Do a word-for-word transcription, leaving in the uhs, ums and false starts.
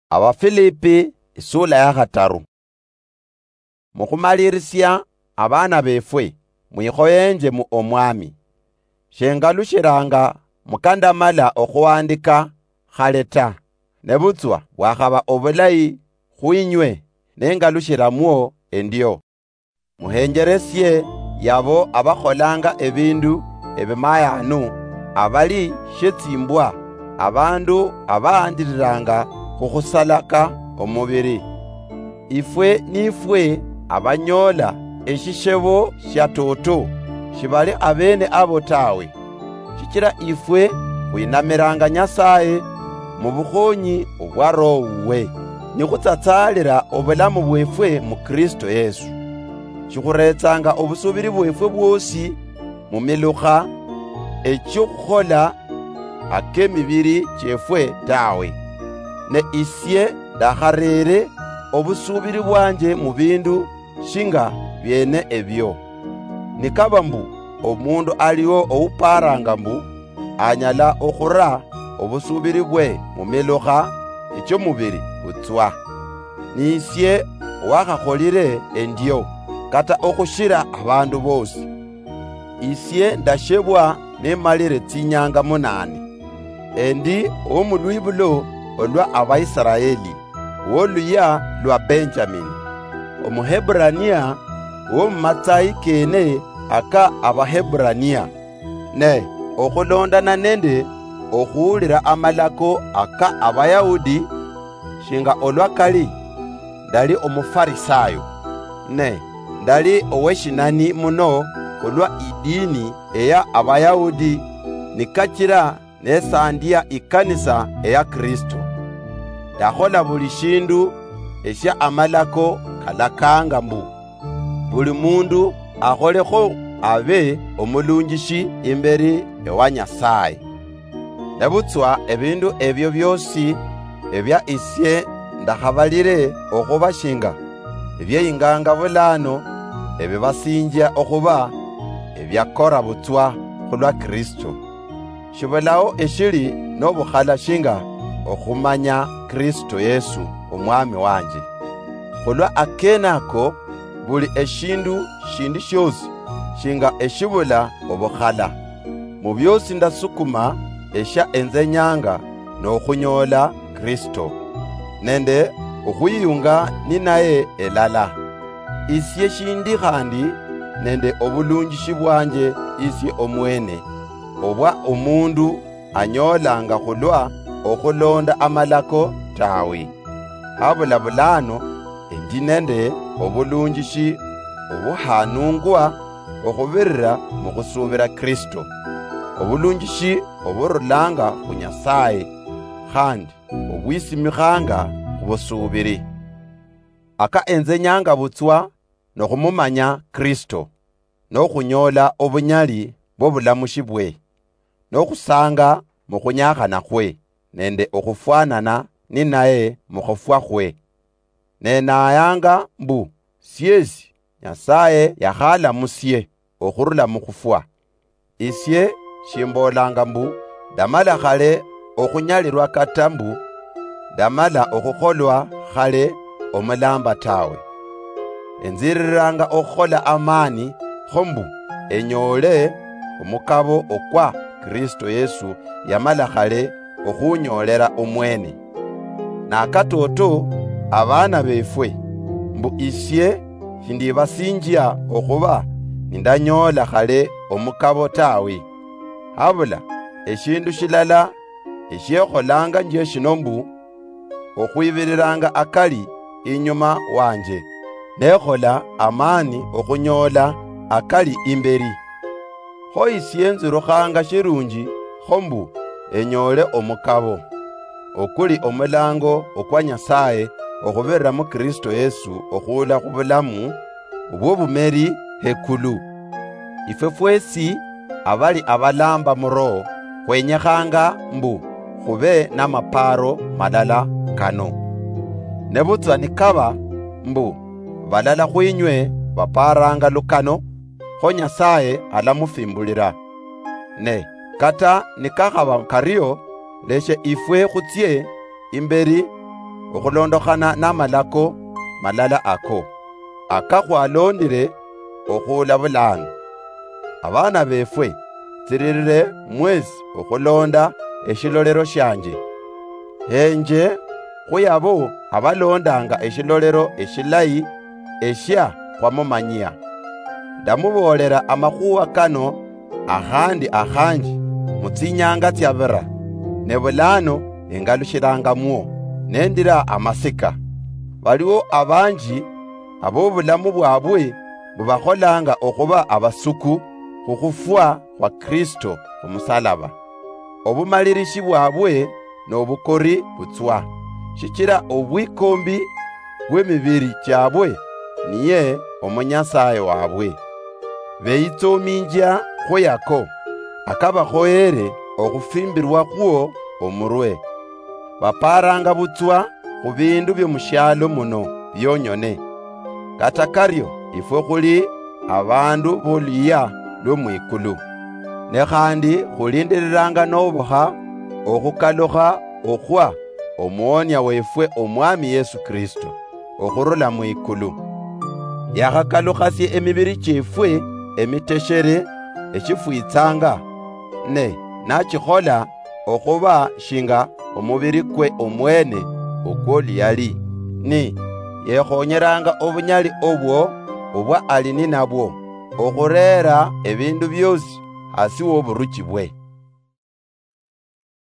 Abafilipi isula ya gatharu. Mukhumalirisya abana befwe mwikhoyenje mu omwami. Shengalushiranga mukandamala okhuwandika khaleta. Nebutswa bwakhaba obulayi khwinywe nengalushiramwo endyo. Muhenjeresye yabo abakholanga ebindu ebimayanu abali shetsimbwa abandu abaandiriranga khukhusalaka omubiri. Ifwe nifwe abanyola eshishebo sha toto shibali abene abo tawe. Shikira ifwe khwinamiranga Nyasaye mu bukhonyi obwa Roho nikhutsatsaalira obulamu bwefwe mu Kristo Yesu. Shikhuretsanga obusubiri bwefwe bwosi mu milukha ekyokukhola ak'emibiri kyefwe tawe. Ne isye ndakharere obusubiri bwanje mu bindu shinga byene ebyo. Nikaba mbu omundu aliwo ouparanga mbu anyala okhura obusubiri bwe mu milukha eky'omubiri butswa. Nisye owakakholire endyo kata okhushira abandu bosi. Isye ndashebwa nemalire tsinyanga munane. Endi omulwibulo olwa Abaisiraeli woluya lwa Benjamini. Omuhebrania womumatsayi kene aka Abahebrania. Ne okhulondana nende okhuwulira amalako aka Abayahudi shinga olwakali ndali omufarisayo. Ne ndali oweshinani muno olwa idini eya Abayahudi nikachira nesandya ikanisa eya Kristo. Ndakhola buli shindu esya amalako kalakanga mbu buli mundu akholekho abe omulungishi imberi ewa Nyasaye. Nebutswa ebindu ebyo byosi ebya isye ndakhabalire okhuba shinga ebyeyinganga bulano ebibasinja okhuba ebyakora butswa khulwa Kristo. Shibulawo eshili n'obukhala shinga okhumanya Kristo Yesu omwami wanje. Khulwa akenako buli eshindu shindi shosi shinga eshibula obukhala. Mu byosi ndasukuma esha enzenyanga n'okhunyola Kristo nende okhwiyunga ninaye elala. Isye shindi khandi nende obulungishi bwanje isye omwene obwa omundu anyolanga khulwa okhulonda amalako tawe. Habula bulano endi nende obulungishi obuhanungwa okhubirira mu khusubira Kristo. Obulungishi oburulanga khu Nyasaye khandi obwisimikhanga khubusubiri. Aka enzenyanga butswa nokhumumanya Kristo nokhunyola obunyali bw'obulamushi bwe nokhusanga mu khunyakhana khwe nende okhufwanana ninaye mu khufwa khwe. Nenayanga mbu syesi Nyasaye yakhalamusye okhurula mu khufwa. Isye shimbolanga mbu ndamala khale okhunyalirwa kata mbu ndamala okhukholwa khale omulamba tawe. Enziriranga okhukhola amani khombu enyole omukabo okwa Kristo Yesu yamala khale okhunyolera omwene. Nakatoto abana befwe mbu isye shindibasinjia okhuba nindanyola khale omukabo tawe. Habula eshindu shilala esyekholanga nje shino mbu okhwibiriranga akali inyuma wanje nekhola amani okhunyola akali imberi. Kho isye nzirukhanga shirungi khombu enyole omukabo okuli omulango okwa Nyasaye okhubirira mu Kristo Yesu okhula khubulamu obw'obumeri hekulu. Ifwe fwesi abali abalamba mu Roho khwenyekhanga mbu khube n'amaparo malala kano. Nebutswa nikaba mbu balala khwinywe baparanga lukano kho Nyasaye alamufimbulira. Ne kata nikakhaba kariyo leshe ifwe khutsye imberi okhulondokhana n'amalako malala ako akakhwalondile okhula bulano. Abana befwe tsiririre mwezi okhulonda eshilolero shanje. Enje khuyabo abalondanga eshilolero eshilayi esha khwamumanyia. Ndamubolera amakhuwa kano akhandi akhanji mutsinyanga tsyabira, ne bulano engalushirangamwo nendira amasika. Waliwo abanji ab'obulamu bwabwe bubakholanga okhuba abasuku khukhufwa kwa Kristo khumusalaba. Obumalirishi bwabwe n'obukori butswa, shikira obwikombi bw'emibiri kyabwe niye omunyasaye wabwe. Beyitsominja khoyako akabakhoyere okhufimbirwa kwo omurwe. Baparanga butswa khu bindu byomushalo muno byonyone. Kata karyo ifwe khuli abandu b'oluya lw'omwikulu, ne khandi khulindiriranga n'obuha okhukalukha okhwa omuwonya wefwe omwami Yesu Kristo okhurula mwikulu. Yakhakalukhasye emibiri kyefwe emiteshere eshifwitsanga, ne nachikhola okhuba shinga omubiri kwe omwene okwoliyali, ni yekhonyeranga obunyali obwo obwa alini nabwo okhurera ebindu byosi hasi w'oburuki bwe.